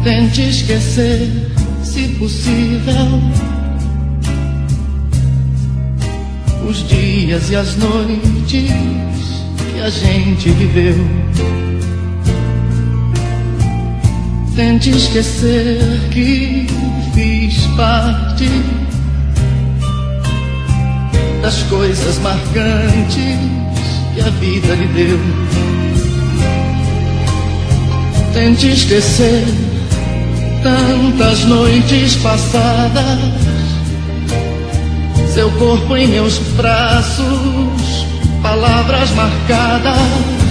Tente esquecer, se possível, os dias e as noites que a gente viveu. Tente esquecer que fiz parte das coisas marcantes que a vida lhe deu. Tente esquecer tantas noites passadas, seu corpo em meus braços, palavras marcadas,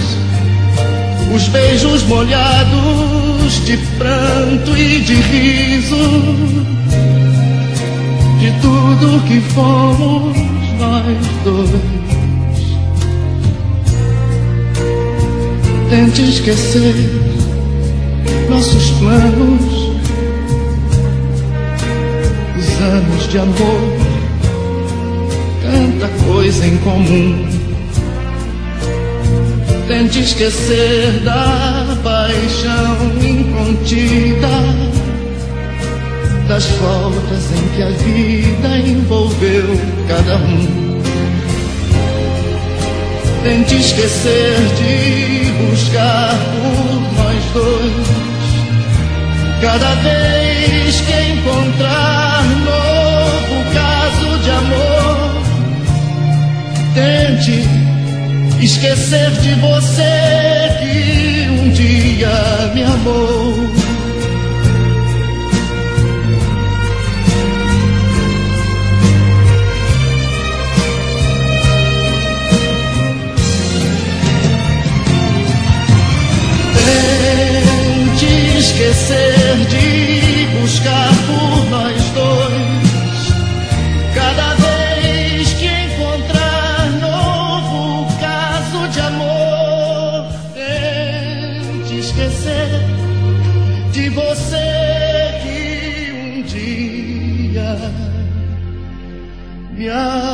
os beijos molhados de pranto e de riso, de tudo que fomos nós dois. Tente esquecer nossos planos, os anos de amor, tanta coisa em comum. Tente esquecer da paixão incontida, das voltas em que a vida envolveu cada um. Tente esquecer de buscar por nós dois, cada vez que encontrar novo caso de amor. Tente esquecer de você que um dia me amou. Tente esquecer de buscar por nós dois, cada vez que encontrar novo caso de amor. Tente esquecer de você que um dia me amou.